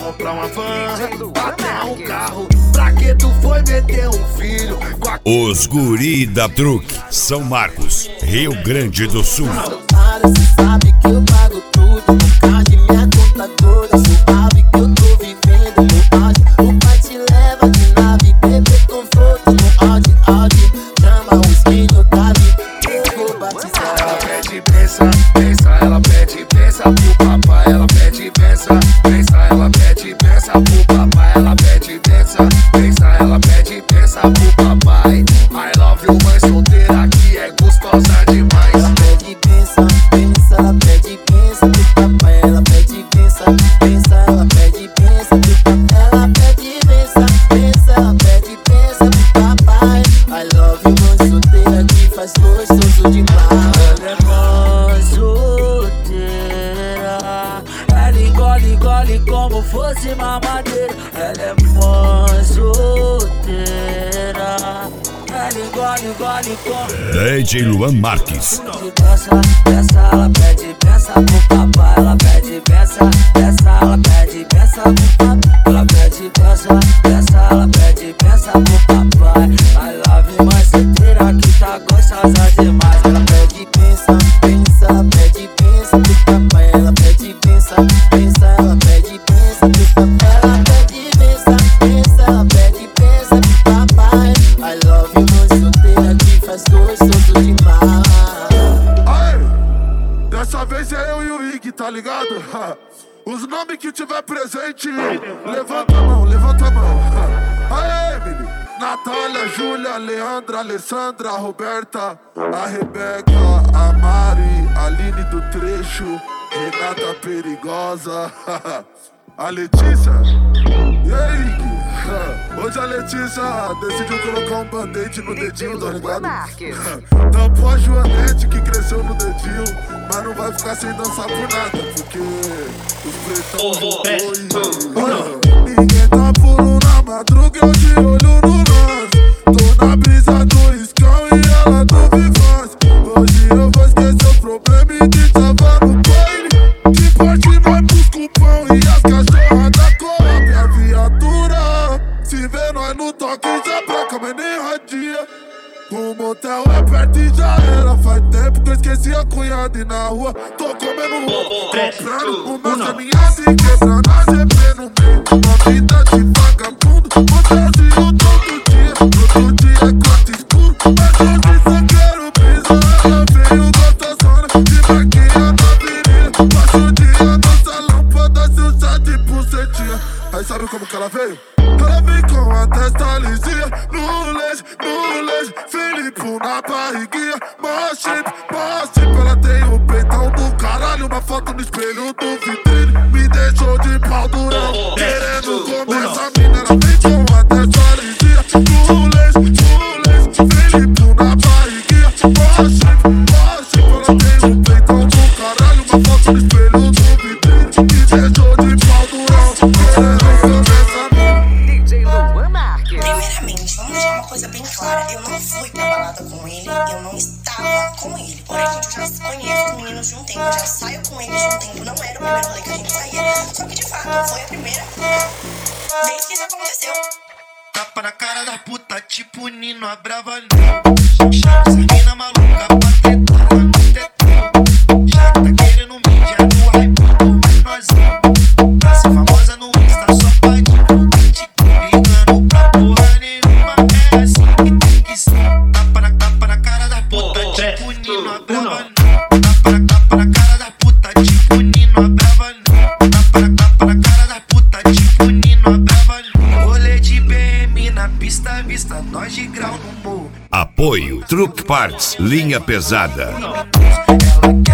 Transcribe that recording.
comprar uma van, até um carro. Pra que tu foi meter um filho com a... Os guri da Truque, São Marcos, Rio Grande do Sul. Cê sabe que eu pago tudo, no card minha conta toda. Suave que eu tô vivendo no auge. O pai te leva de nave, bebê conforto no Audi. Chama os filhos da vida, eu vou batizar. Ela pede benção, benção, ela pede benção pro papai. Ela pede benção, benção, ela pede benção pro papai. Ela pede benção, benção, ela pede benção pro papai. I love you, mãe solteira que é gostosa demais. Ela pede benção, benção, ela pede benção pro papai. Ela pede benção, benção, ela pede benção pro papai. Ela pede benção, benção, ela pede benção pro papai. I love you, mãe solteira que faz gostoso demais. Ela é mãe solteira, ela engole como fosse mamadeira. Ela é mãe solteira, ela engole como... DJ Luan Marques. Ela pede benção pro papai. Ela pede benção, ela pede benção pro papai. Ela pede benção, ela pede benção pro papai. I love you, mãe solteira que tá gostosa demais. Ela pede benção, ela pede benção pro papai. Ela pede benção, ela pede benção pro papai. Ela pede benção, ela pede benção pro papai. I love you, mãe solteira que faz gostoso demais. Dessa vez é eu e o Ig, tá ligado? Os nomes que tiver presente, levanta a mão, levanta a mão. Aê, menino! Natália, Júlia, Leandra, Alessandra, Roberta, a Rebeca, a Mari, a Aline do Trecho, Renata Perigosa, a Letícia. E aí, Ig? Hoje a Letícia decidiu colocar um band-aid no dedinho, tá ligado? Tampou a Joanete que cresceu no dedinho, mas não vai ficar sem dançar por nada, porque os pretão voltou. Ninguém tá puro na madruga, eu de olho no lance. Tô na brisa do escão e ela do Vivaz. Hoje eu vou esquecer o problema e te salvar no baile. Que parte nós busca o pão e as cachorras da Coab. A viatura, se vê nós no toque já branca, mas nem radia. O motel é perto e já era. Faz tempo que eu esqueci a cunhada e na rua tô comendo comprando uma caminhada e quebrando a GP no meio. Uma vida de vagabundo, motelzinho todo dia. Todo dia é quarto escuro, mas hoje só quero brisa. Ela veio gostosona, de barquinha na avenida. Passa o dia no salão pra dar seu chá de pucetinha. Aí sabe como que ela veio? Ela vem com a testa lisinha, no leite, Felipe na barriguinha, mó shape, ela tem o peitão do caralho, uma foto no espelho do vitrine, me deixou de pau durão, querendo comer essa mina. Ela vem com a testa lisinha, no leite, Felipe na barriguinha, mó shape, ela tem o peitão do caralho, uma foto no espelho do vitrine, me deixou de pau durão, querendo comer essa mina. Primeiramente, vamos deixar uma coisa bem clara. Eu não fui pra balada com ele, eu não estava com ele. Porém, gente, eu já conheço os meninos de um tempo, eu já saio com eles de um tempo. Não era o primeiro rolê que a gente saía. Só que, de fato, foi a primeira vez que isso aconteceu. Tapa na cara da puta, tipo Nino, a brava não. Chama essa mina maluca pra tentar, não tentar. Já que tá querendo mídia no hype, mas nós não. Pra ser famosa no Insta, só pode ligando pra porra nenhuma. É assim que tem que ser. Tapa na cara da puta, tipo Nino, a brava não. Tapa na cara da puta, tipo Nino, a brava não. Tapa na cara da puta, tipo Nino, a brava não. Rolê de BM na pista à vista, nós de grau no morro. Apoio Truque Parts, linha pesada. Ela